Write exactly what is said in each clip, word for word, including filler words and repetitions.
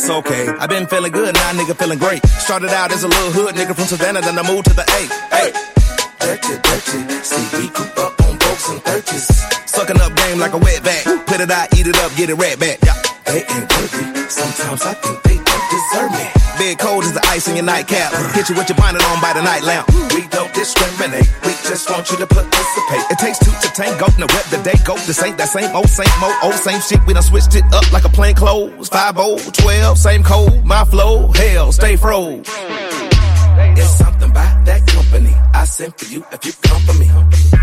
it's okay. I been feeling good, now nigga feeling great. Started out as a little hood nigga from Savannah, then I moved to the A. Hey, dirty, dirty. See, we grew up on folks and thirties. Sucking up game like a wet back. Put it out, eat it up, get it right back. Yeah. They ain't worthy. Sometimes I think they don't deserve me. Big cold is the ice in your nightcap. Hit you with your bonnet on by the night lamp. We don't discriminate. We just want you to participate. It takes two to tango. Now rep the day go. This ain't that same old, same old, old same shit. We done switched it up like a plain clothes. five oh, twelve, same code. My flow, hell, stay froze. It's something about that company. I send for you if you come for me.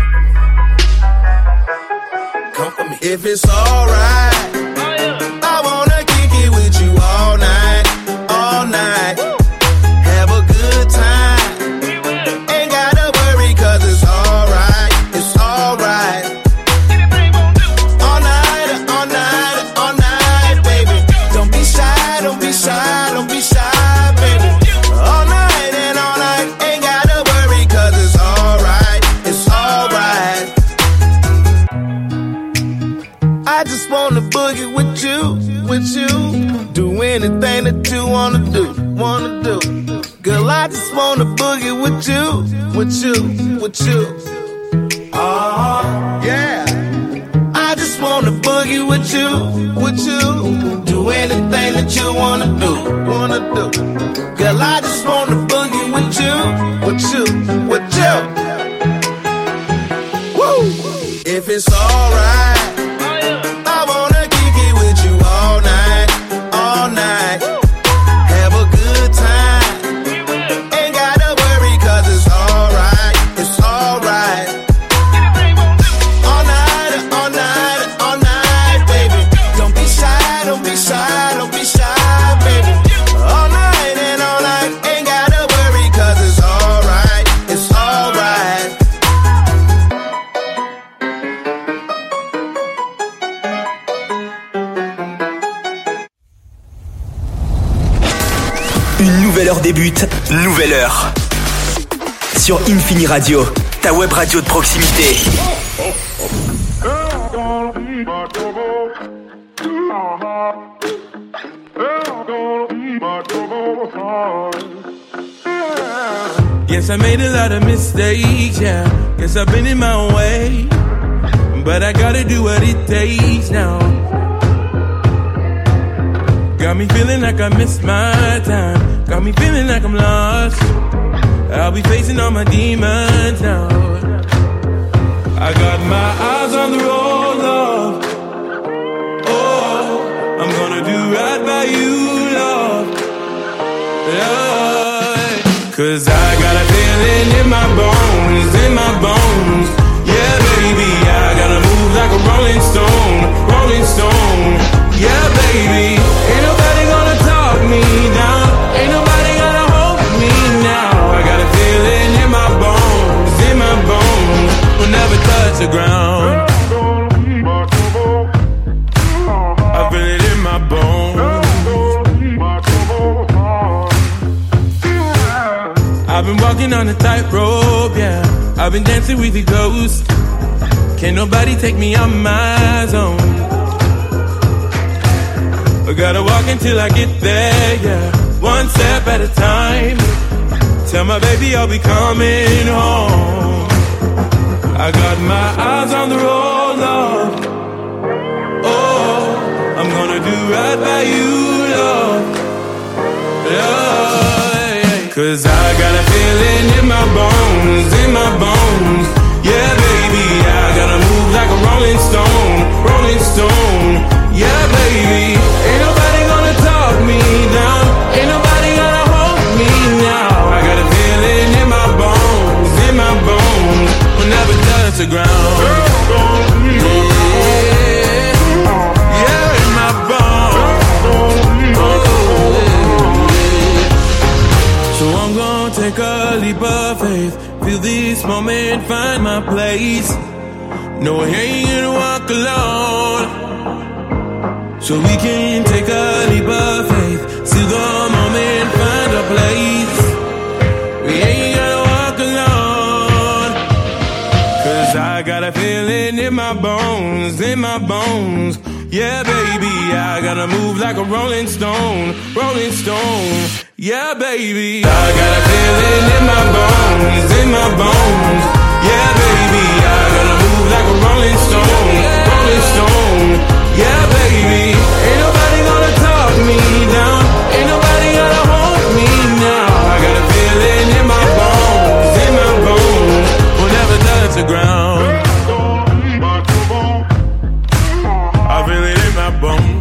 Come for me. If it's alright, I wanna kick it with you all night, all night. Have a good time. Ain't gotta worry cause it's alright, it's alright. All night, all night, all night, baby. Don't be shy, don't be shy, don't be shy, baby. All night and all night, ain't gotta worry cause it's alright, it's alright. I just wanna boogie with you, with you. Do anything that you wanna do, wanna do. Girl, I just wanna boogie with you, with you, with you. Oh, yeah. I just wanna boogie with you, with you. Do anything that you wanna do, wanna do. Girl, I just wanna boogie with you, with you, with you. Woo! If it's alright, I wanna kick it with you all night, all night. Have a good time. Ain't gotta worry cause it's alright, it's alright. All night, all night, all night, baby. Don't be shy, don't be shy, don't be shy, baby. All night and all night, ain't gotta worry cause it's alright, it's alright. Une nouvelle heure débute, nouvelle heure. Sur Infini Radio, ta web radio de proximité. Yes, I made a lot of mistakes, yeah. Guess I've been in my own way. But I gotta do what it takes now. Got me feeling like I missed my time. Got me feeling like I'm lost. I'll be facing all my demons now. I got my eyes on the road, love. Oh, I'm gonna do right by you, love. Love. Cause I got a feeling in my bones, in my bones. Yeah, baby, I gotta move like a rolling stone, rolling stone. Yeah, baby, ain't nobody gonna talk me down. Ain't nobody gonna hold me now. I got a feeling in my bones, in my bones. Will never touch the ground. I feel it in my bones. I've been walking on a tightrope, yeah. I've been dancing with the ghosts. Can't nobody take me out my zone. I gotta walk until I get there, yeah. One step at a time. Tell my baby I'll be coming home. I got my eyes on the road, love. Oh, I'm gonna do right by you, love. Love. Cause I got a feeling in my bones, in my bones. Yeah, baby, I gotta move like a rolling stone, rolling stone. Yeah, baby, ain't nobody gonna talk me down. Ain't nobody gonna hold me now. I got a feeling in my bones, in my bones. Will never touch the ground. Yeah, yeah, in my bones. Oh, yeah. So I'm gonna take a leap of faith. Feel this moment, find my place. No, I ain't gonna walk alone. So we can take a leap of faith. See the moment, find a place. We ain't gonna walk alone. Cause I got a feeling in my bones, in my bones. Yeah, baby, I gotta move like a rolling stone, rolling stone. Yeah, baby, I got a feeling in my bones, in my bones. Yeah, baby, I gotta move like a rolling stone, rolling stone. Yeah, baby, ain't nobody gonna talk me down, ain't nobody gonna hold me now. I got a feeling in my bones, in my bones, will never touch the ground. I feel it in my bones.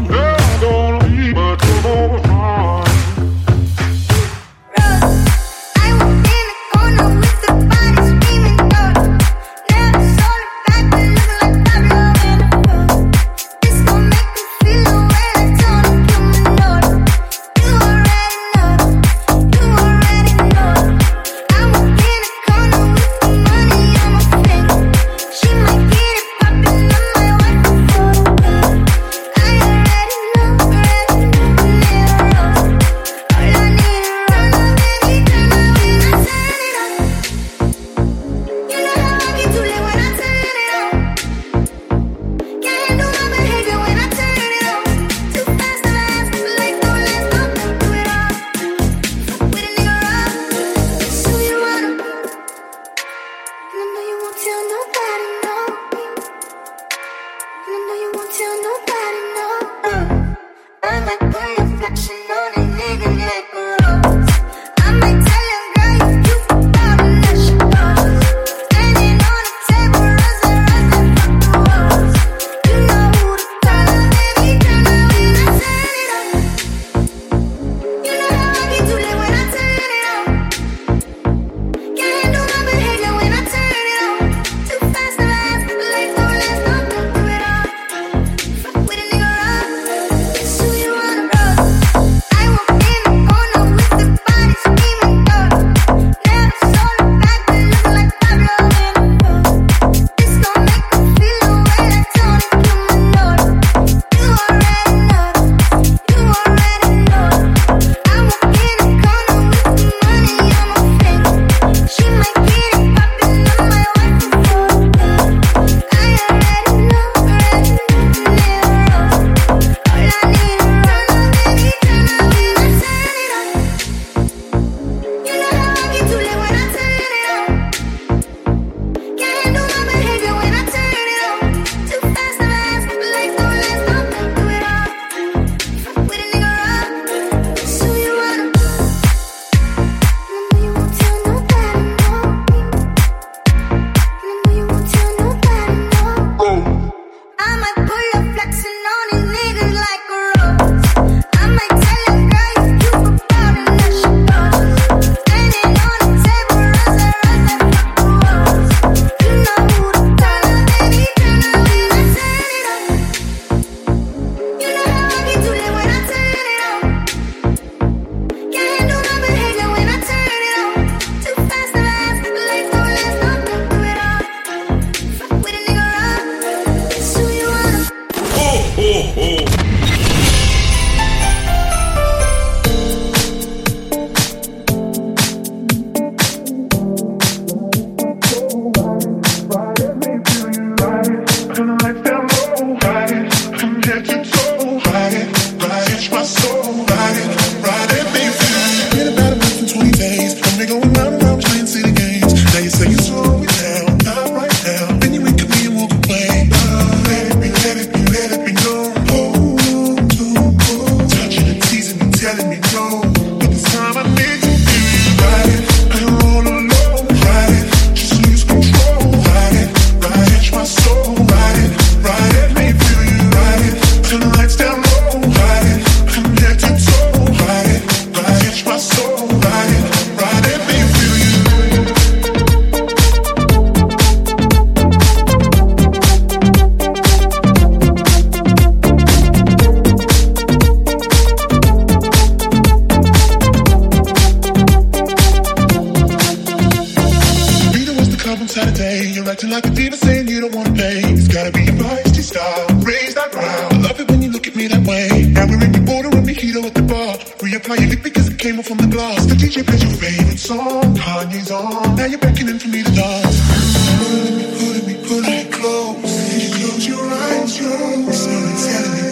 acting like a diva saying you don't wanna pay. It's gotta be your feisty style, raise that ground. I love it when you look at me that way. Now we're in the border and mojito at the bar. Reapply your lip because it came off from the glass. The D J plays your favorite song, Kanye's on. Now you're beckoning for me to dance. Pulling me, pulling me, pulling me close. You close your eyes, you're slowly telling me.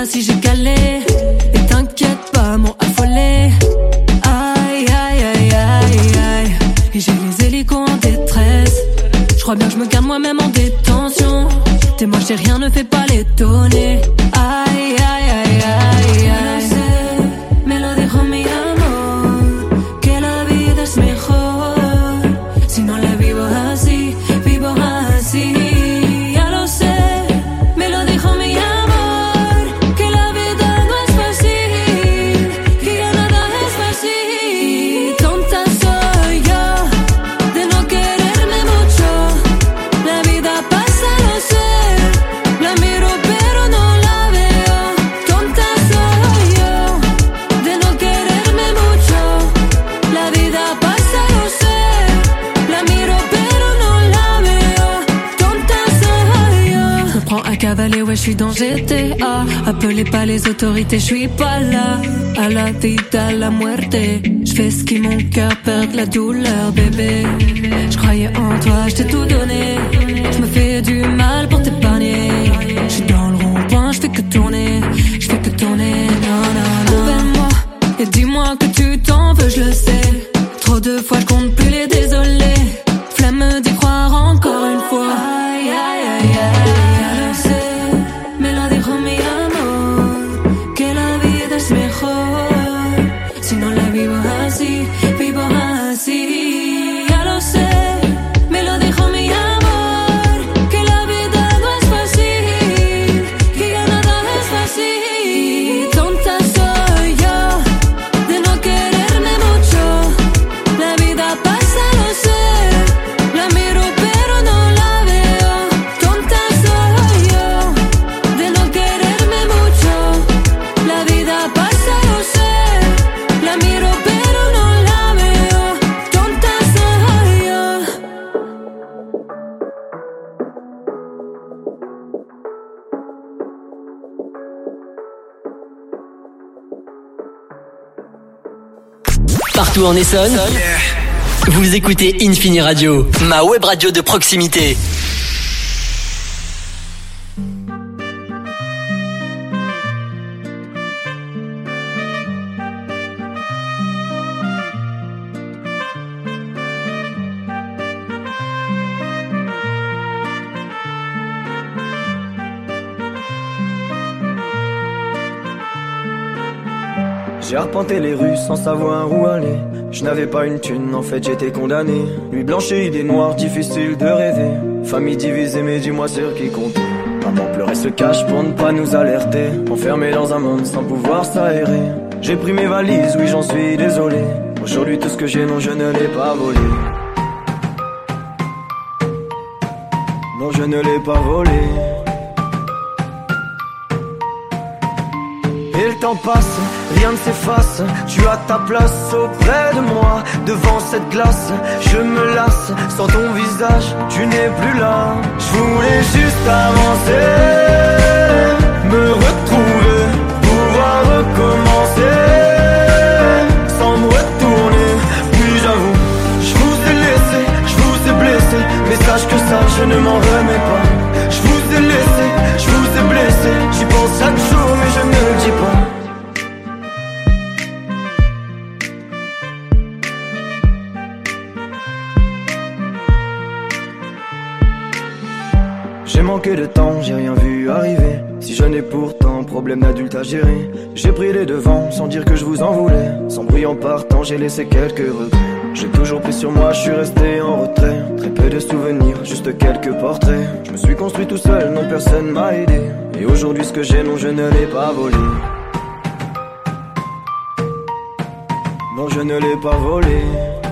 si j'ai calé. Et t'inquiète pas, m'ont affolé. Aïe, aïe, aïe, aïe, aïe. Et j'ai les hélicos en détresse. Je crois bien que je me garde moi-même en détention. T'es moi, j'ai rien, ne fais pas l'étonner. Aïe, aïe, aïe, aïe, aïe. Me lo dijo mi amor, que la vida es mejor si no la vivo así, vivo así. Ya lo sé, me lo dijo mi amor, que la vida no es fácil, que ya nada es fácil. Tonta soy yo de no quererme mucho. La vida pasa, lo sé, la miro pero no la veo. Tonta soy yo de no quererme mucho. La vida pasa, lo sé, la miro pero no la veo. Tonta soy yo. Je prends un cavalier, ouais, je suis dans G T A. Appelez pas les autorités, je suis pas là. À la vida, à la muerte. Je fais ce qui mon cœur perd la douleur, bébé. Je croyais en toi, je t'ai tout donné. Je me fais du mal pour t'épargner. Je suis dans le rond-point, je fais que tourner. Je fais que tourner, non, non, non. Appelle-moi et dis-moi que tu t'en veux, je le sais. Trop de fois, je compte plus les désolés. Flemme d'y croire encore une fois. Aïe, aïe, aïe, aïe. Ya lo sé, me lo dijo mi amor, que la vida es mejor si no la vivo así, vivo así. Ya lo sé, me lo dijo mi amor, que la vida no es fácil, que ya nada es fácil. Tonta soy yo de no quererme mucho. La vida pasa, lo sé, la miro pero no la veo. Tonta soy yo de no quererme mucho. La vida pasa, lo sé, la miro pero no la veo. Tonta soy yo. Partout en Essonne, vous écoutez Infini Radio, ma web radio de proximité. J'ai arpenté les rues sans savoir où aller. Je n'avais pas une thune, en fait j'étais condamné. Nuit blanche et idées noires, difficile de rêver. Famille divisée, mais dis-moi sur qui compter. Maman pleurait se cache pour ne pas nous alerter. Enfermé dans un monde sans pouvoir s'aérer. J'ai pris mes valises, oui j'en suis désolé. Aujourd'hui tout ce que j'ai, non je ne l'ai pas volé. Non je ne l'ai pas volé. Et le temps passe, rien ne s'efface. Tu as ta place auprès de moi. Devant cette glace, je me lasse. Sans ton visage, tu n'es plus là. Je voulais juste avancer, me retrouver, pouvoir recommencer, sans me retourner. Puis j'avoue, je vous ai laissé, je vous ai blessé. Mais sache que ça, je ne m'en remets pas. Je vous ai laissé, je vous ai blessé. J'y pense chaque jour, mais je ne le dis pas. J'ai manqué de temps, j'ai rien vu arriver. Si jeune et pourtant, problème d'adulte à gérer. J'ai pris les devants sans dire que je vous en voulais. Sans bruit en partant, j'ai laissé quelques regrets. J'ai toujours pris sur moi, je suis resté en retrait. Très peu de souvenirs, juste quelques portraits. Je me suis construit tout seul, non personne m'a aidé. Et aujourd'hui ce que j'ai, non je ne l'ai pas volé. Non je ne l'ai pas volé.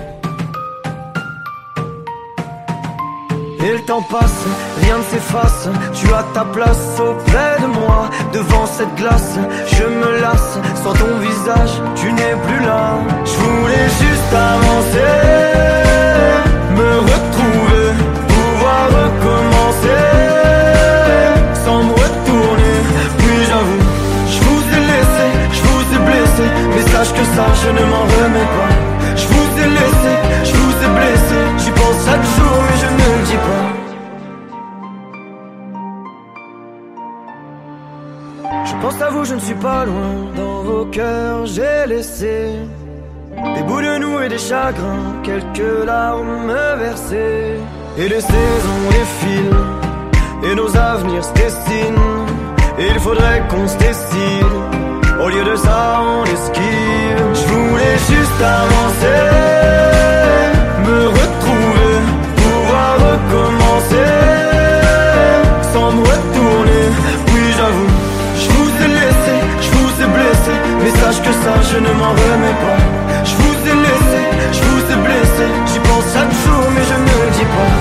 Et le temps passe, rien ne s'efface. Tu as ta place auprès de moi. Devant cette glace, je me lasse. Sans ton visage, tu n'es plus là. Je voulais juste avancer, me retrouver, pouvoir recommencer, sans me retourner. Puis j'avoue, je vous ai laissé, je vous ai blessé. Mais sache que ça, je ne m'en remets pas. Je vous ai laissé, je vous ai blessé. J'y pense chaque jour, mais je ne le dis pas. Je pense à vous, je ne suis pas loin. Dans vos cœurs, j'ai laissé des bouts de nous et des chagrins, quelques larmes versées. Et les saisons défilent, et nos avenirs se dessinent. Et il faudrait qu'on se décide. Au lieu de ça, on esquive. Je voulais juste avancer, me retrouver, pouvoir recommencer, sans me retourner. Oui, j'avoue, je vous ai laissé, je vous ai blessé, mais sache que ça, je ne m'en remets pas. Je vous ai laissé, je vous ai blessé, j'y pense chaque jour, mais je ne le dis pas.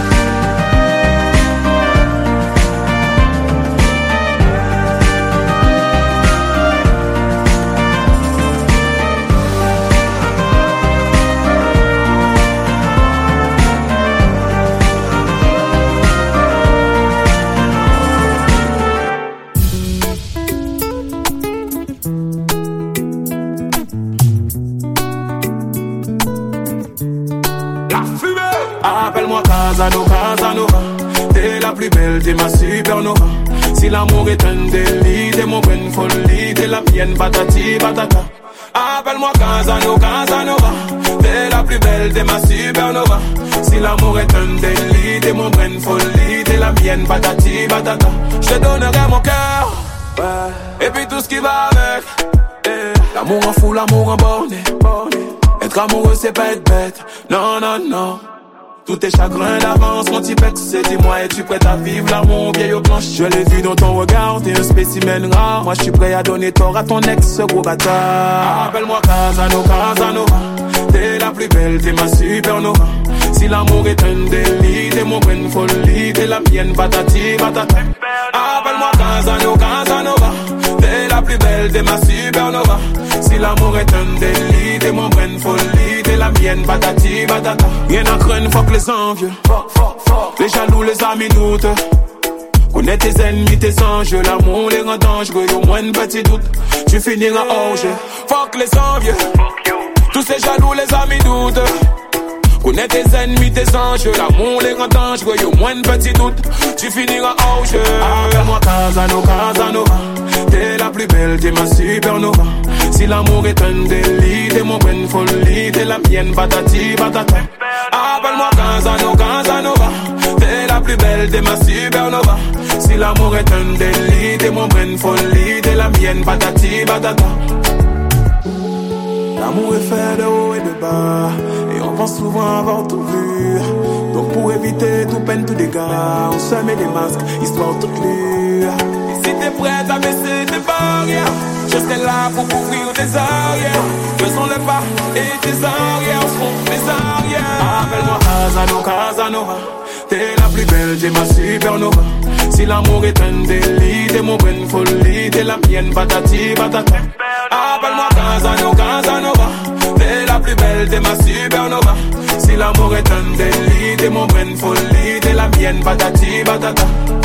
Appelle-moi Casanova, Casanova, t'es la plus belle, t'es ma supernova. Si l'amour est un délit, t'es mon bonne folie, t'es la mienne, patati patata. Appelle-moi Casanova, Casanova, t'es la plus belle, t'es ma supernova. Si l'amour est un délit, t'es mon bonne folie, t'es la mienne, patati patata. Je te donnerai mon cœur, ouais, et puis tout ce qui va avec. Eh, l'amour en fou, l'amour en borné, borné. Être amoureux c'est pas être bête, non non non. Tous tes chagrins d'avance, mon petit pex, dis-moi, es-tu prête à vivre l'amour vieille aux planches? Je l'ai vu dans ton regard, t'es un spécimen rare. Moi je suis prêt à donner tort à ton ex, gros bâtard. Appelle-moi Casanova, Casanova, t'es la plus belle, t'es ma supernova. Si l'amour est un délit, t'es mon bonne folie, t'es la mienne, patati patata. Appelle-moi Casanova, Casanova, t'es la plus belle, t'es ma supernova. Si l'amour est un délit, t'es mon bonne folie, t'es la mienne, patati patata. Rien à craindre, fuck les envieux, les jaloux, les amis doutent. Connais tes ennemis, tes enjeux, l'amour les rend dangereux. Au moins un petit doute, tu finiras hors jeu. Fuck les envieux, tous ces jaloux, les amis doutent. Connais tes ennemis, tes enjeux, l'amour les rend dangereux. Au moins un petit doute, tu finiras hors jeu. Appelle-moi Casanova, Casanova, t'es la plus belle, t'es ma supernova. Si l'amour est un délit, t'es mon bonne folie, t'es la mienne, patati patata. Appelle-moi Casanova, Casanova, t'es la plus belle, t'es ma supernova. Si l'amour est un délit, t'es mon bonne folie, t'es la mienne, patati patata. L'amour est fait de haut et de bas, et on pense souvent avoir tout vu. Donc pour éviter tout peine, tout dégât, on se met des masques, histoire toute lue. Et si t'es prête à baisser tes barrières, je serai là pour couvrir tes arrières. Faisons le pas et tes arrières seront tes arrières. Appelle-moi Casanova, Casanova, t'es la plus belle, t'es ma supernova. Si l'amour est un délit, t'es mon bonne folie, t'es la mienne, patati patata. Appelle-moi Casanova, Casanova, t'es la plus belle, t'es ma supernova. Si l'amour est un délit, t'es mon bonne folie, t'es la mienne, patati patata.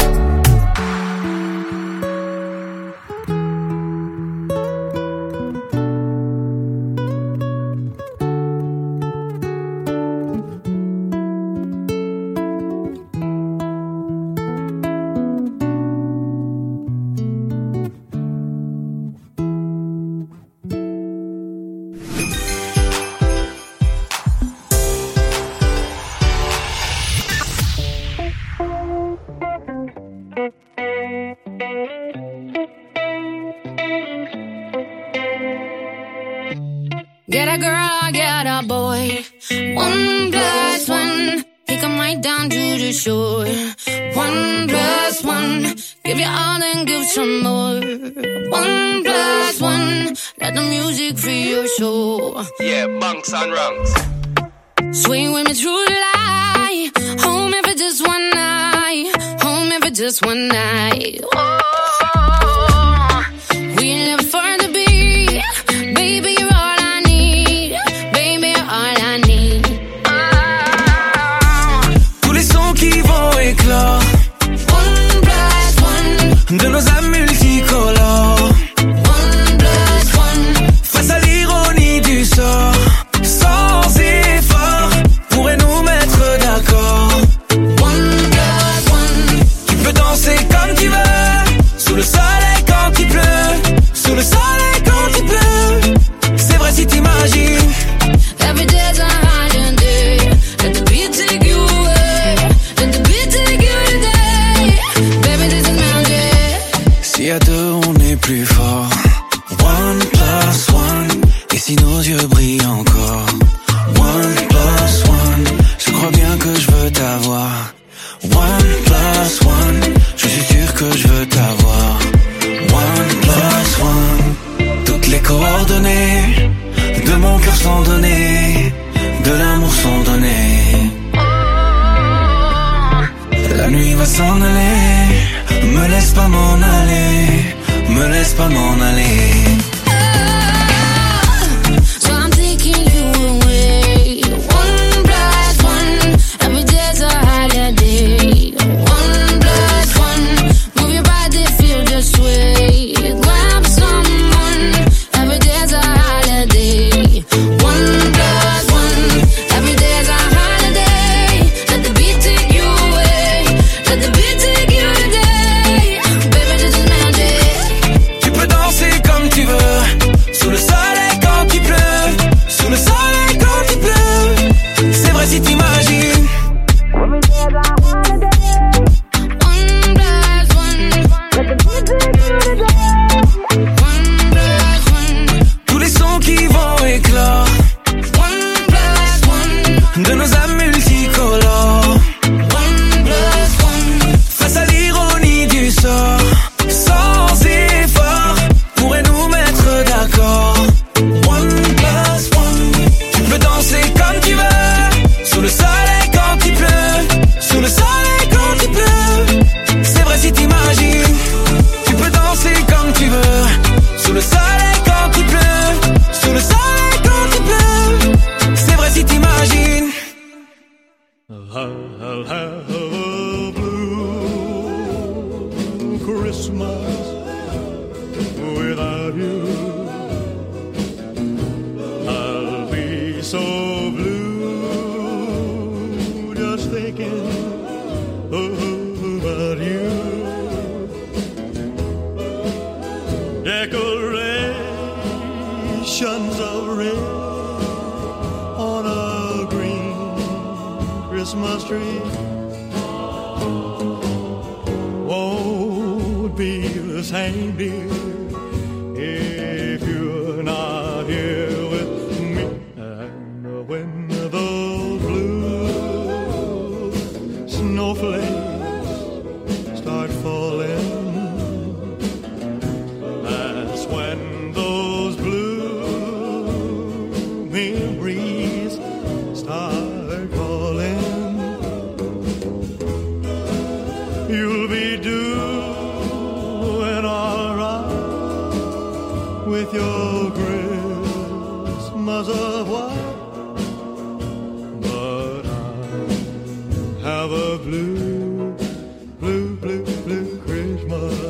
Get a girl, get a boy. One plus one, take 'em right down to the shore. One plus one, give you all and give some more. One plus one, let the music free your soul. Yeah, bunks and rungs. Swing with me through the light. Home if it's just one night. Home if it's just one night. Oh, we live for the beat. Baby, you're all I need. Baby, you're all I need. Oh. Tous les sons qui vont éclore. One plus one. De nos âmes multicolores. One plus one. Face à l'ironie du sort. Sans effort, pourrait nous mettre d'accord. One plus one. Tu peux danser comme tu veux. on est plus fort. One plus one, et si nos yeux brillent encore. One plus one, je crois bien que je veux t'avoir. One plus one, je suis sûr que je veux t'avoir. One plus one, toutes les coordonnées de mon cœur sont données, de l'amour sont données. La nuit va s'en aller, me laisse pas m'en aller, me laisse pas m'en aller. So I'm taking you away. One plus one, every day's a holiday. One plus one, move your body, feel the sway. Grab someone, every day's a holiday. One plus one, every day's a holiday. Let the beat take you away, let the beat take you today. Baby, this is magic. Tu peux danser comme tu veux, sous le soleil quand il pleut, sous le soleil quand il pleut. C'est vrai si t'imagines. One plus one, let the beat take you today. One plus one, Tous les sons qui vont éclore one plus one, de nos âmes multicolores. one plus one. Face à l'ironie du sort, sans effort, pourrait nous mettre d'accord. One plus one, tu peux danser comme tu veux, sous le soleil quand il pleut, sous le soleil quand il pleut. C'est vrai si t'imagines, tu peux danser comme tu veux, sous le soleil quand il pleut, sous le soleil quand il pleut. C'est vrai si t'imagines. I'll have a blue Christmas without you. I'll be so blue just thinking about you. Decorations of red on a green Christmas tree won't be the same, dear, if you're not here with me. And when those blue snowflakes start falling, that's when those blue memories start calling. You'll be doing alright with your Christmas of white, but I have a blue, blue, blue, blue Christmas.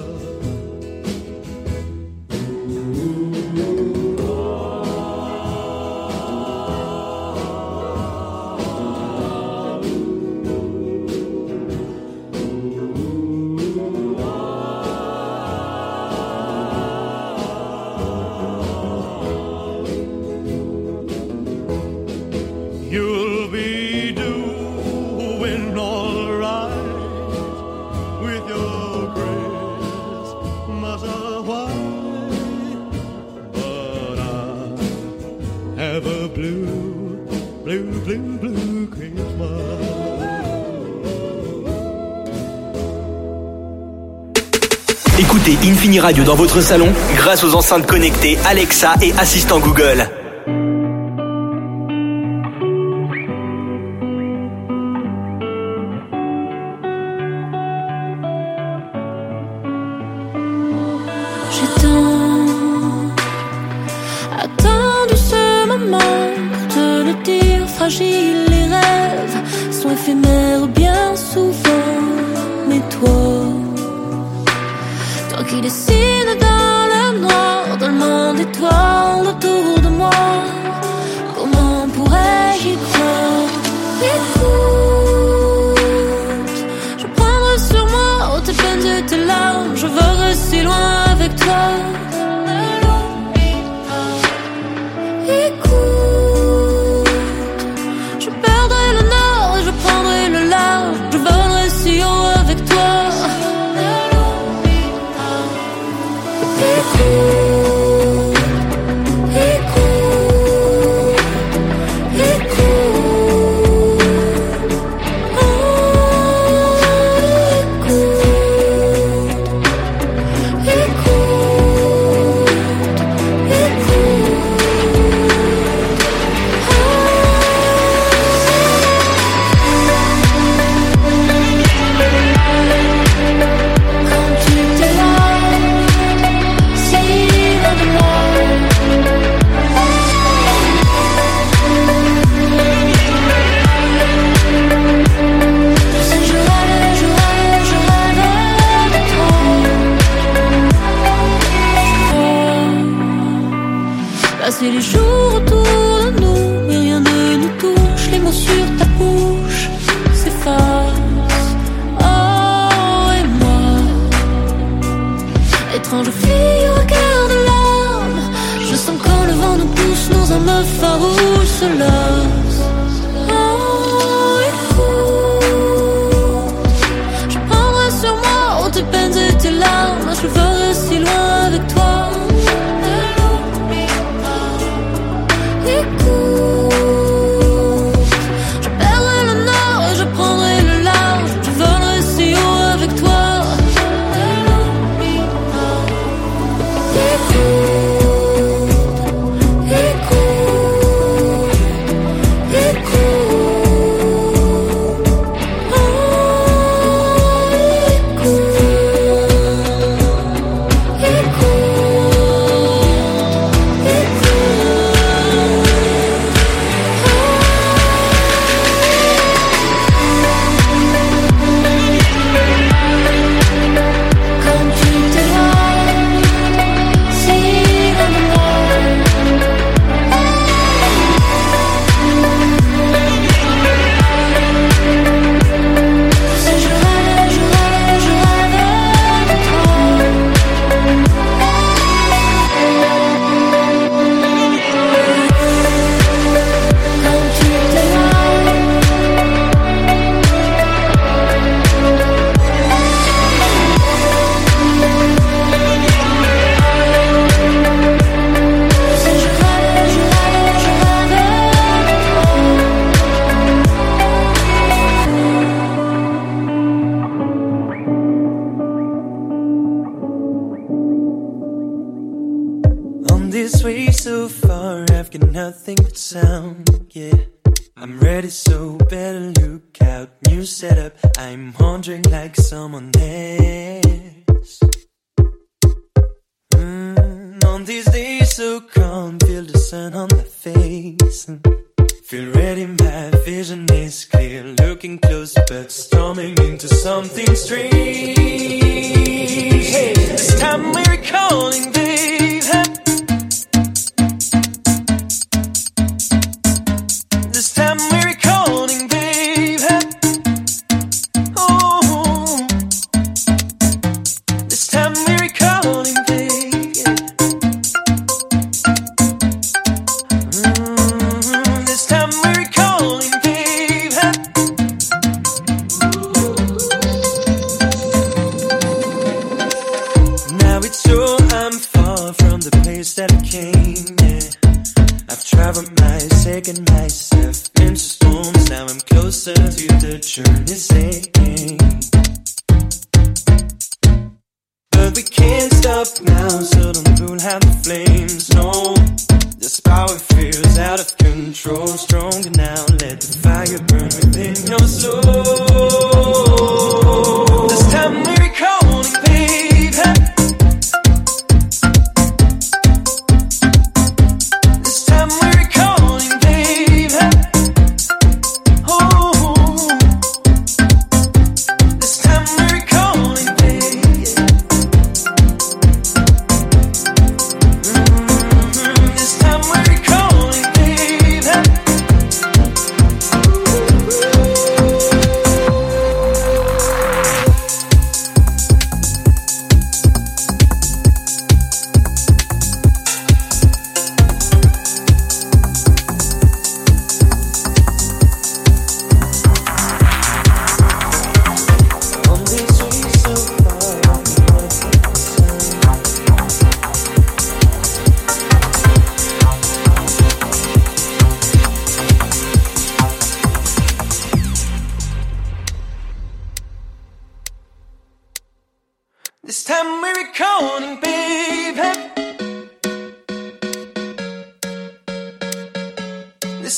You'll be doing all right with your Christmas of white, but I have a blue, blue, blue, blue Christmas. Écoutez Infini Radio dans votre salon grâce aux enceintes connectées Alexa et assistant Google. J'ai tant attendu ce moment pour te le dire, fragile, les rêves sont éphémères bien souvent. Mais toi, toi qui dessines dans le noir, dans le monde étoile autour de moi, comment pourrais-je y croire? Écoute, je prendrai sur moi tes peines et tes larmes, je volerai si loin avec toi. Écoute, je perdrai le nord et je prendrai le large, je volerai si haut avec toi. Passer les jours autour de nous, mais rien ne nous touche. Les mots sur ta bouche s'effacent. Oh, et moi, étrange fille au cœur de l'âme, je sens quand le vent nous pousse, nos âmes farouches se lassent. Oh, écoute, je prendrai sur moi oh, tes peines et tes larmes, je ferai si loin avec toi. Nothing but sound, yeah. I'm ready, so better look out. New setup, I'm wandering like someone else. Mm, on these days so calm, feel the sun on my face. Feel ready, my vision is clear. Looking close, but storming into something strange. Hey, this time we're recalling, babe. This time we're recording, babe. Oh, this time we're recording, babe. Mm, this time we're recording, babe. Now it's so I'm far from the place that I came. Yeah. I've traveled my second myself into storms. Now I'm closer to the journey's end. But we can't stop now, so don't pull out the flames. No, this power feels out of control. Stronger now, let the fire burn within your soul. This time we're recording, babe.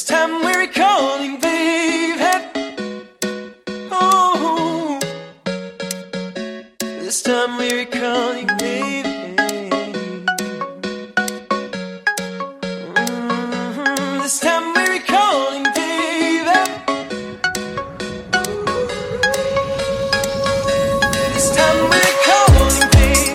time we're recalling, baby. Oh, this time we're recalling, baby. Mm-hmm. This time we're recalling, baby. This time we're recalling, baby.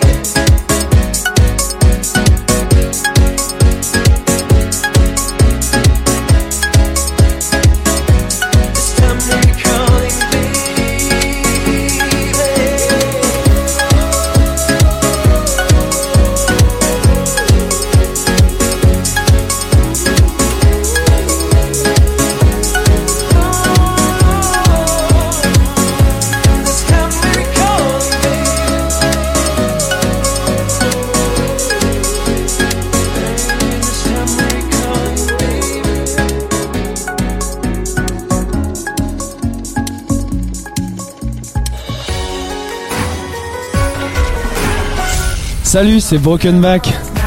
Salut, c'est Broken Back.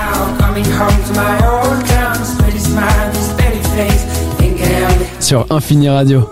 Sur Infini Radio.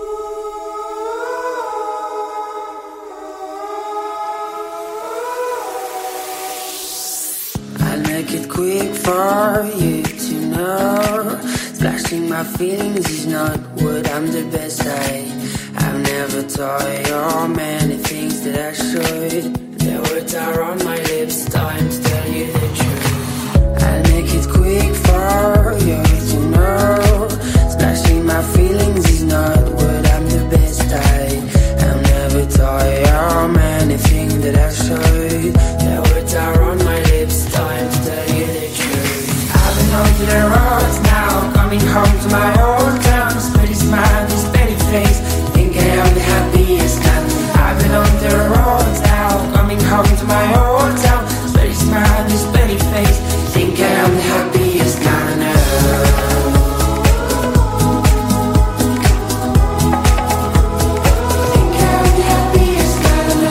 I'll make it quick for you to know. Splashing my feelings is not what I'm the best at. I've never told you many things that I should. The words are on my lips, time to tell you the truth. I'll make it quick for you to know. Splashing my feelings is not what I'm the best at. I've never told you many things that I should. The words are on my lips, time to tell you the truth. I've been on to the roads now, coming home to my old town. Steady smile, this steady face, thinking I'm the happiest man. I've been on the roads now, coming home to my old town. Steady smile, this steady face, thinking I'm the happiest man on earth. Thinking I'm the happiest man on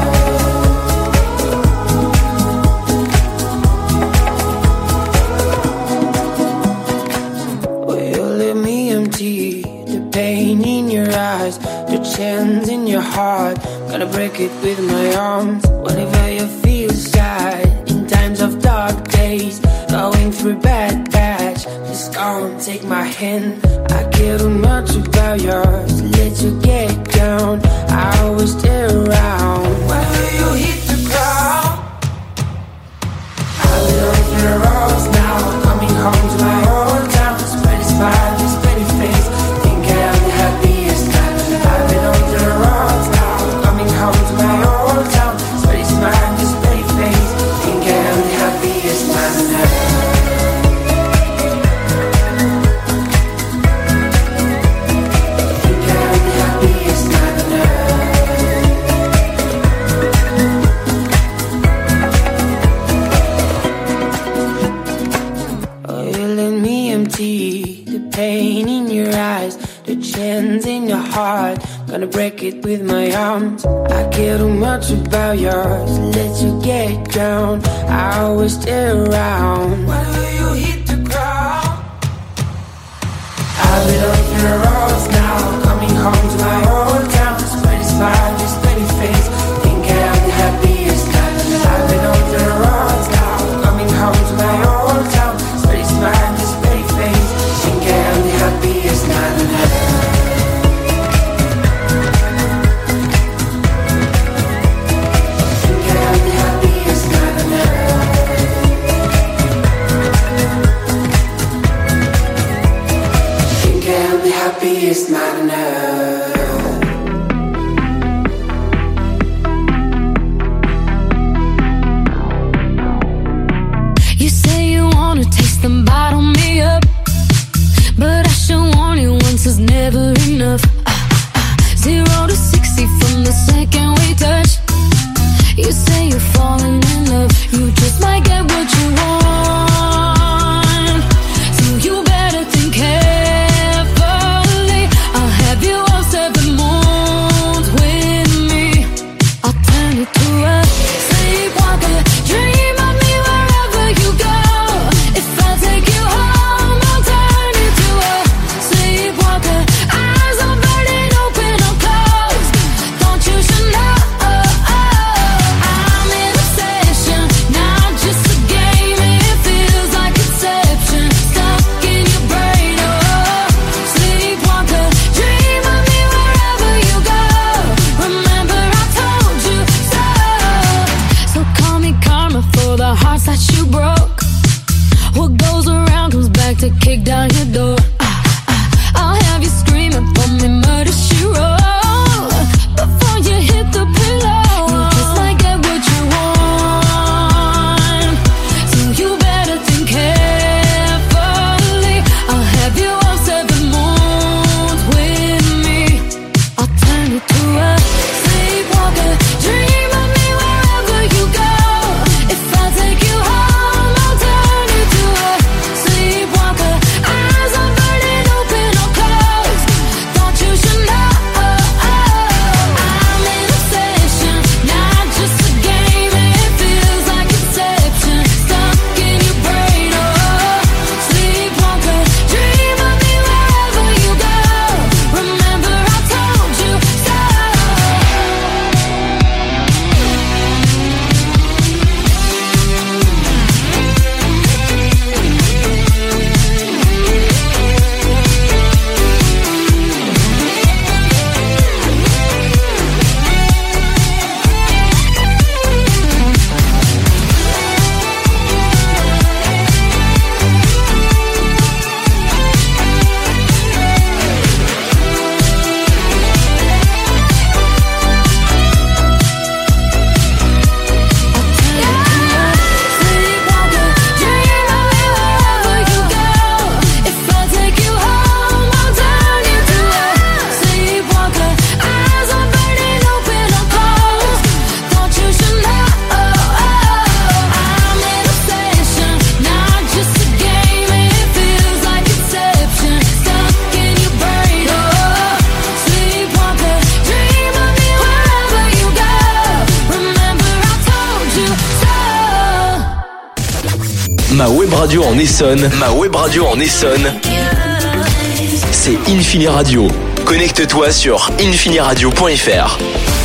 earth. Will you leave me empty? The pain in your eyes, the chance in your heart. Gonna break it with my arms. Whenever you feel sad, in times of dark days, going through bad patch, just come take my hand. I care too much about yours, let you get down. I always stay around. Whenever you hit the ground, I'll be on the roads now, coming home to my old town. Spready smile, this pretty face, think I'm the happiest man. I've been on the roads now, coming home to my old town. Spready smile, this pretty face, think I'm the happiest man on earth. Think I'm the happiest man on earth. Oh, you let me empty the pain in your eyes, the chance in your heart. Gonna break it with my arms. I care too much about yours, let you get down. I always stay around. Whenever you hit the ground, I'll be on the roads now, coming home to my old town. Spready smile, this pretty face, think I'm the happiest man. I've been on the roads now, coming home to my old town. Spready smile, this pretty face, think I'm the happiest man on earth. Happiest man on earth. You say you wanna taste them, bottle me up, but I should warn you once is never enough. Uh, uh, zero to sixty from the second we touch. You say you're falling in love, you just might get what you want. So you better think carefully. I'll have you all seven moons with me. I'll turn you to a sleepwalker. Dream of me wherever you go. If I take you home, I'll turn you to a sleepwalker. to kick down your door. Ah, ah, I'll have you screaming for me, murder she wrote. Before you hit the pillow, you just might get what you want. So you better think carefully. I'll have you on seven moons with me. I'll turn you to a sleepwalker. Dream of me wherever you go. If I take you home, I'll turn you to a sleepwalker. Eyes are burning open or closed. Thought you should know. I'm an obsession, not just a game. It feels like inception, stuck in your brain. Oh, sleepwalker, dream of me wherever you go. Remember I told you so. Sleepwalker, dream of me wherever you go. If I take you home, I'll turn you to a sleepwalker. Eyes are burning open or closed. Thought you should know. I'm an obsession, not just a game. It feels like inception, stuck in your brain. Oh, sleepwalker, dream of me wherever you go. Remember I told you so. Ma web radio en Essonne, ma web radio en Essonne, c'est Infini Radio. Connecte-toi sur infiniradio point f r.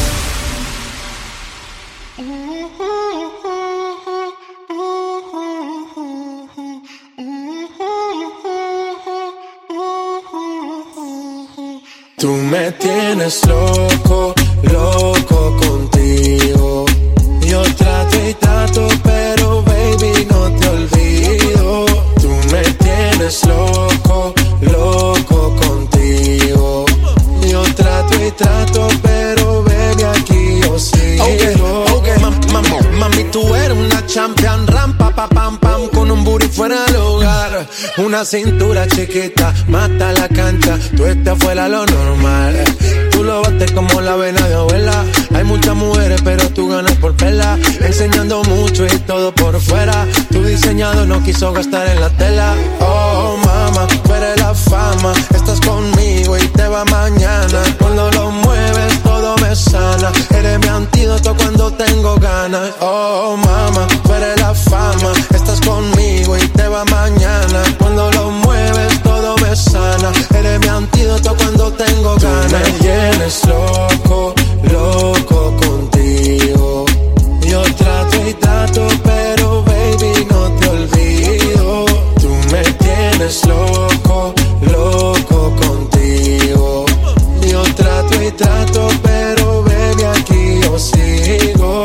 Tú me tienes loco, loco contigo. Yo trato y trato, pero baby no te olvido. Tú me tienes loco, loco contigo. Yo trato y trato, pero baby aquí yo sigo. Okay, okay, mam, mam, mami, tú eres una champion, rampa, pa, pam, pam, con un booty fuera del hogar. Una cintura chiquita, mata la cancha, tú estás fuera lo normal. Tú lo bates como la vena de abuela. Hay muchas mujeres, pero tú ganas por pela. Enseñando mucho y todo por fuera. Tu diseñado no quiso gastar en la tela. Oh, mama, tú eres la fama. Estás conmigo y te va mañana. Cuando lo mueves, todo me sana. Eres mi antídoto cuando tengo ganas. Oh, mama, tú eres la fama. Estás conmigo y te va mañana. Cuando lo mueves, todo me sana. Eres mi antídoto cuando tengo ganas. Me tienes loco, loco contigo. Yo trato y trato, pero baby no te olvido. Tú me tienes loco, loco contigo. Yo trato y trato, pero baby aquí yo sigo.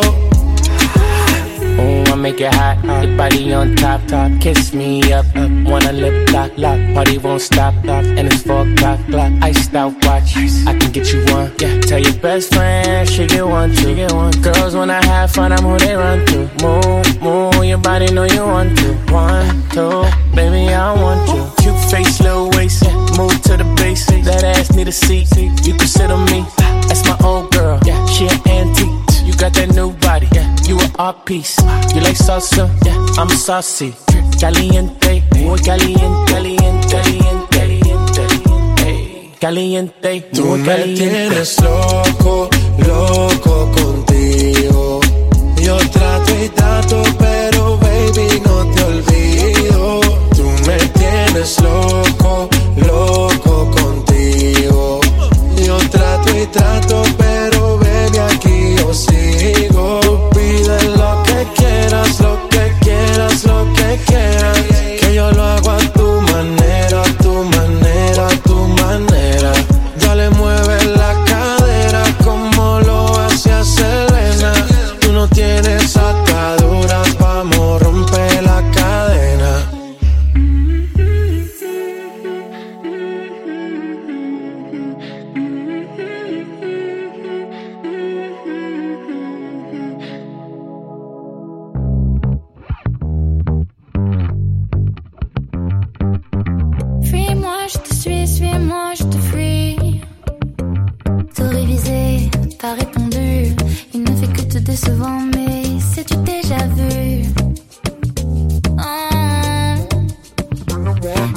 Oh, I make it hot, your body on top, top. Kiss me up, up. Wanna lip lock, lock. Party won't stop, stop. And it's four o'clock, clock. Iced out watch, I can get you one. Yeah, tell your best friend she get one, she get one. Girls when I have fun, I'm who they run to. Move, move, your body know you want to. One, two, baby I want you. Cute face, little waist, yeah. Move to the base. That ass need a seat, you can sit on me. That's my old girl, yeah. She an antique. You got that new body, yeah. You an art piece. You like salsa, yeah. I'm saucy. Caliente, muy caliente, caliente, caliente, caliente, caliente. Tú me tienes loco, loco contigo. Yo trato y trato, pero baby no te olvido. Tú me tienes loco, loco contigo. Yo trato y trato, pero baby aquí yo sigo. Tú pides lo que quieras, lo que quieras, lo que quieras. Que yo lo hago a tu manera, a tu manera, a tu manera. Dale, mueve la cadera como lo hacía Selena. Tú no tienes ataduras, vamos, rompe la cadena.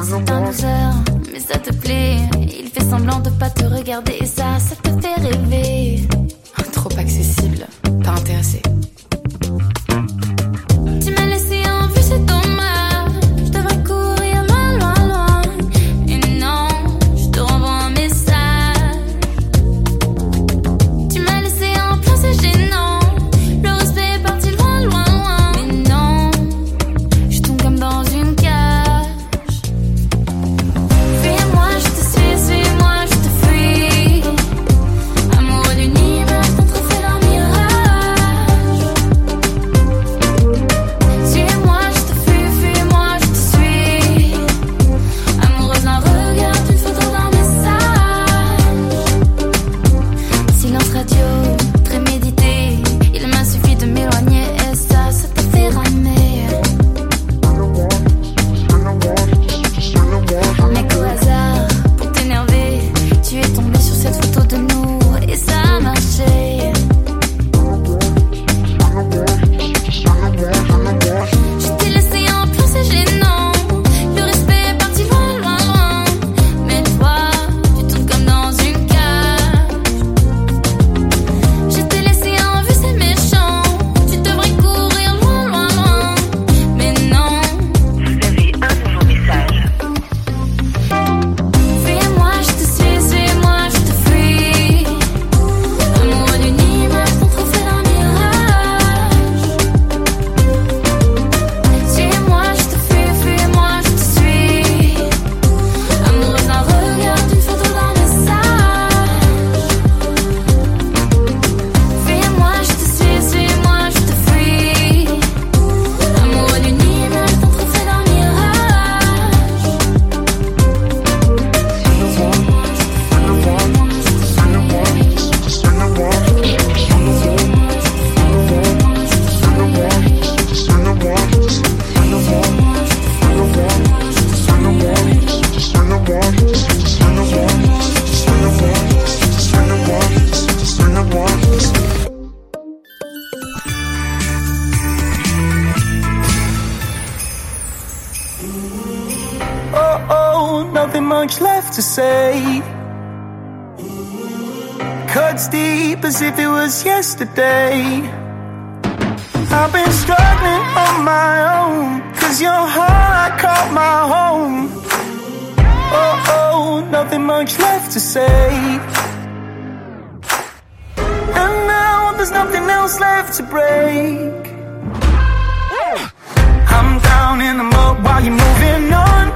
c'est un loser, mais ça te plaît. Il fait semblant de pas te regarder et ça, ça te fait rêver. Trop accessible, pas intéressé. Tu m'as laissé en vue, c'est dommage. Je devrais courir loin, loin, loin. Et non, je te renvoie un message. Tu m'as laissé en plan, c'est gênant. Le respect est parti loin, loin, loin. Mais non, je tombe comme dans une cage. Suis-moi, je te suis, suis-moi, je te fuis. Amoureux d'une image, ton trophée d'un mirage. Suis-moi, je te fuis, fuis-moi, je te suis. Amoureuse d'un regard, d'une photo, d'un message. Silence radio, prémédité. Il m'a suffi de m'éloigner et ça, ça te fait ramer. Mais qu'au hasard, pour t'énerver, tu es tombé sur cette photo de nous et ça a marché. Je t'ai laissé en plan, c'est gênant. Le respect est parti loin, loin, loin. Mais toi, tu tournes comme dans une cage. Je t'ai laissé en vue, c'est méchant. Tu devrais courir loin, loin, loin. Mais non. Vous avez un nouveau message. Suis-moi, je te suis, suis-moi, je te fuis. Amoureux d'une image, ton trophée d'un mirage. Suis-moi, je te fuis, fuis-moi, je te suis. Amoureuse d'un regard, d'une photo, d'un message. Suis-moi, je te suis, suis-moi, je te fuis. Amoureux d'une image, ton trophée d'un mirage. Oh, oh, nothing much left to say. Cuts deep as if it was yesterday. I've been struggling on my own, cause your heart I call my home. Oh, oh, nothing much left to say. And now there's nothing else left to break. I'm down in the mud while you're moving on.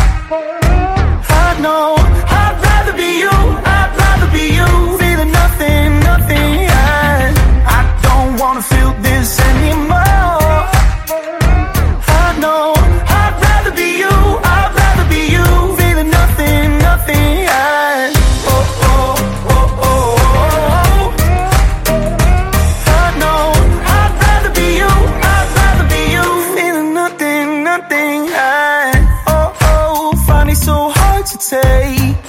I know I'd rather be you, I'd rather be you. Feeling nothing, nothing, yeah. I don't wanna feel this anymore. I know I'd rather be you, I'd rather be you. Feeling nothing, nothing, yeah. Oh, oh, oh, oh, oh. I know I'd rather be you, I'd rather be you. Feeling nothing, nothing, yeah. Oh, oh, find it so hard to take.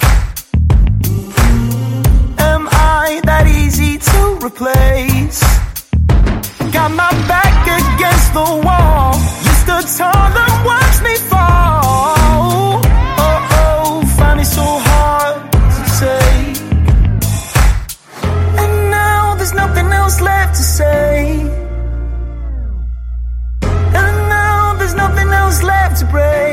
Am I that easy to replace? Got my back against the wall. You stood tall and watched me fall. Oh, oh, find it so hard to take. And now there's nothing else left to say. And now there's nothing else left to break.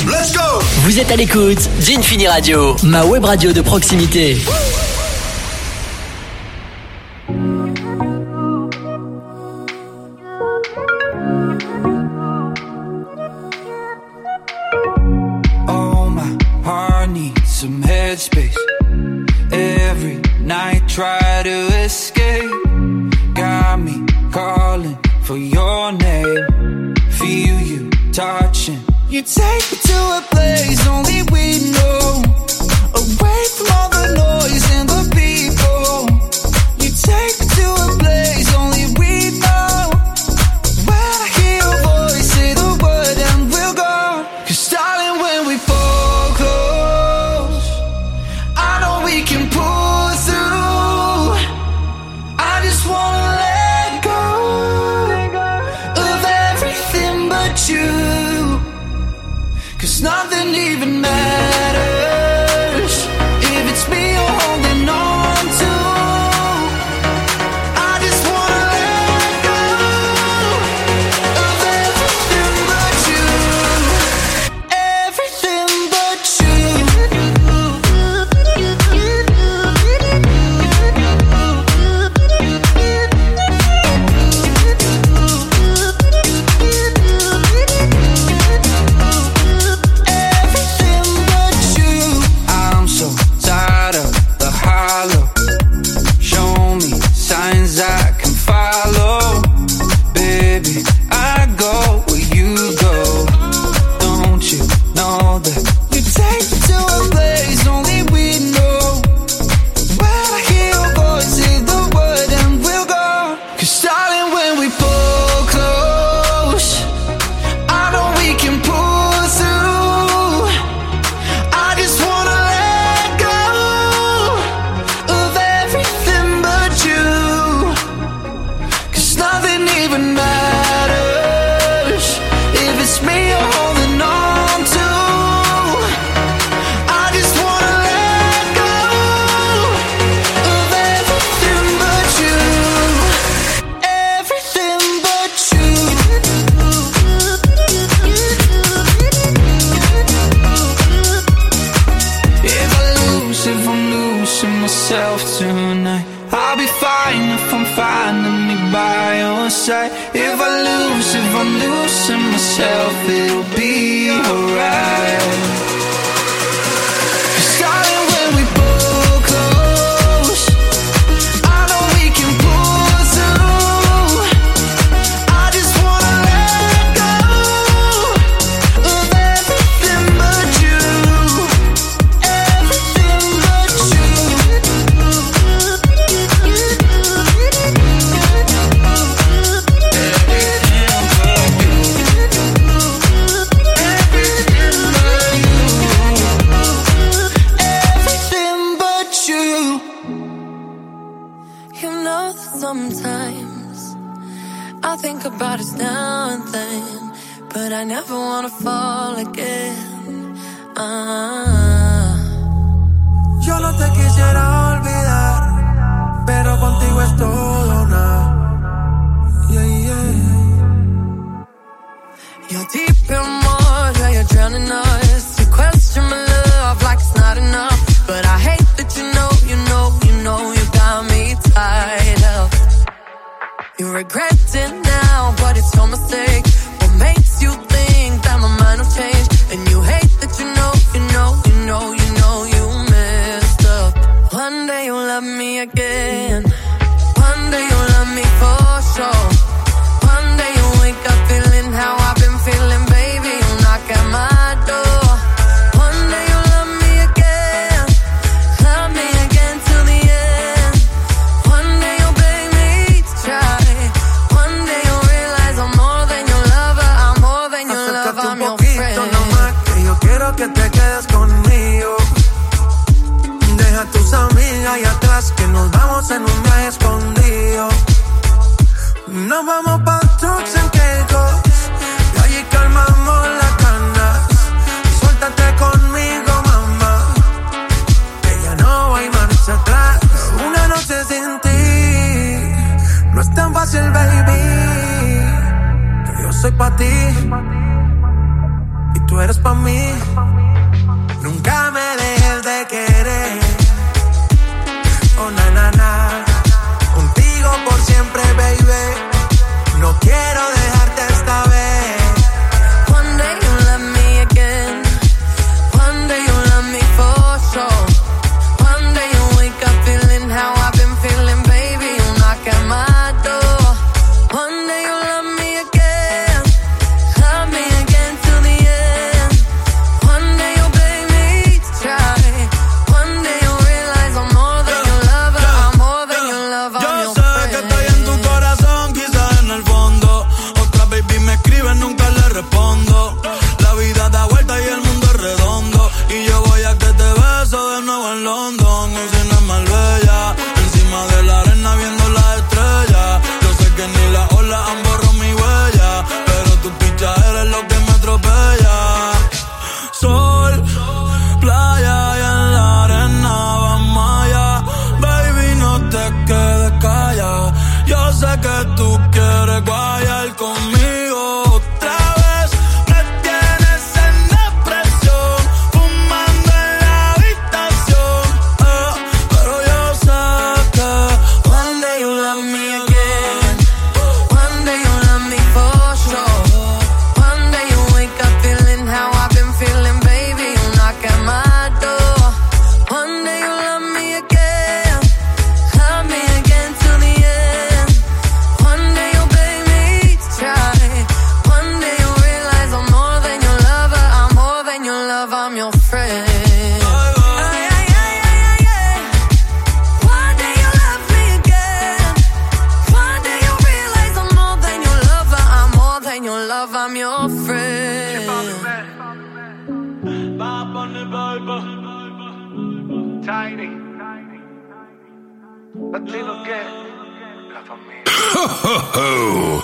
let's go! Vous êtes à l'écoute d'Infini Radio, ma web radio de proximité. Oh, my heart needs some headspace. Every night try to escape. Got me calling for your name. Feel you touching. You take me to a place only we know. Away from all the noise and the people. You take me to a place only we know. When I hear your voice, say the word and we'll go. 'Cause darling, when we fall close, I know we can pull through. I just wanna let go of everything but you. 'Cause nothing even matters if it's me you're holding on to. I just wanna let go of everything but you. Everything but I'm so tired of the hollow. Show me signs I can follow. Baby, I go where you go. Don't you know that you take me to a place only we know. When I hear your voice, say the word and we'll go. 'Cause darling, when we pull close, I know we can pull through. I just wanna let go of everything but you. 'Cause nothing even matters if it's me you're holding on to. I just wanna let go of everything but you. Everything but you. If I lose, if I'm losing myself tonight, I'll be fine if I'm finding me by your side. If I lose, if I'm losing myself, it'll be alright. 'Cause darling, when we pull close, I know we can pull through. I just wanna let go of everything but you. Everything but you. Everything but you. You know that sometimes I think about us now and then, but I never wanna fall again. Ah. Yo no te quisiera olvidar, pero contigo es todo nada. Yeah, yeah. You're deep in water, you're drowning us. You question my love like it's not enough, but I hate that you know, you know, you know you got me tied up. You regret it now, but it's your mistake. What makes you think that my mind will change? And you hate that you know, you know, you know, you know you messed up. One day you'll love me again. One day you'll love me for sure. One day you'll wake up feeling how I've been feeling, baby. You'll knock at my door. One day you'll love me again. Love me again till the end. One day you'll beg me to try. One day you'll realize I'm more than your lover. I'm more than your lover, I'm your friend. Nomás que yo quiero que te quedes conmigo. Deja tus amigas allá atrás, que nos vamos en un viaje escondido. Nos vamos pa' Turks and Caicos, y allí calmamos las canas. Suéltate conmigo, mamá, que ya no hay marcha atrás. Una noche sin ti no es tan fácil, baby, que yo soy pa' ti y tú no eres pa' mí. Nunca me dejes de querer. Oh, na, na, na. Contigo por siempre, baby. No quiero dejarte esta vez. One day you'll love me again. One day you'll love me for sure. One day you'll wake up feeling how I've been feeling, baby. You'll knock at my door. One day you'll love me again. Love me again till the end. One day you'll beg me to try. One day you'll realize I'm more than your lover. I'm more than your lover. I'm your friend. Yo sé que estoy en tu corazón, quizás en el fondo. Otra baby me escribe, nunca le respondo. La vida da vuelta y el mundo es redondo. Y yo voy a que te beso de nuevo en London. Un cine en Marbella, encima de la arena viendo las estrellas. Yo sé que ni las olas han borrado mi huella, pero tu picha eres lo que me atropella. Sol, playa y en la arena vamos allá. Baby, no te quedes callada. Yo sé que tú quieres guayar conmigo otra vez. Me tienes en depresión, fumando en la habitación, eh, pero yo sé que One day you'll love me again. One day you'll love me for sure. One day you'll wake up feeling how I've been feeling, baby. You'll knock at my door. One day you'll love me again. Love me again till the end. One day you'll beg me to try. One day you'll realize I'm more than your lover. I'm more than your love. I'm your friend. Ay, ay, ay, ay, ay, ay. One day you'll love me again. One day you'll realize I'm more than your lover. I'm more than your love. I'm your friend. Tiny. Latino que la familia. Ho, ho, ho.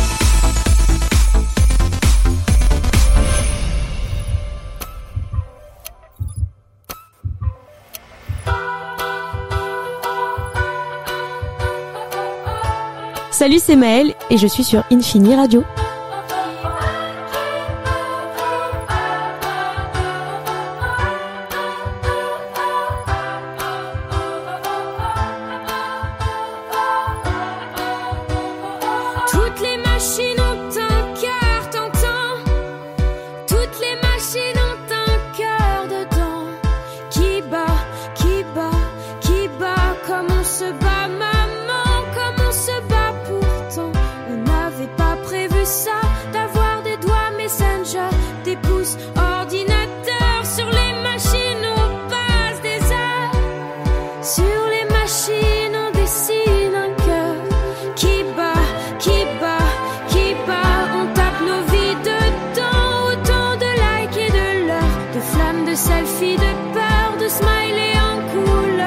Salut, c'est Maëlle et je suis sur Infini Radio. Toutes les machines ont un cœur, t'entends? Toutes les machines ont un cœur dedans. Qui bat, qui bat, qui bat, comme on se bat, maman, comme on se bat pourtant. On n'avait pas prévu ça, d'avoir des doigts Messenger, des pouces ordinateur. Sur les machines on passe des heures. Sur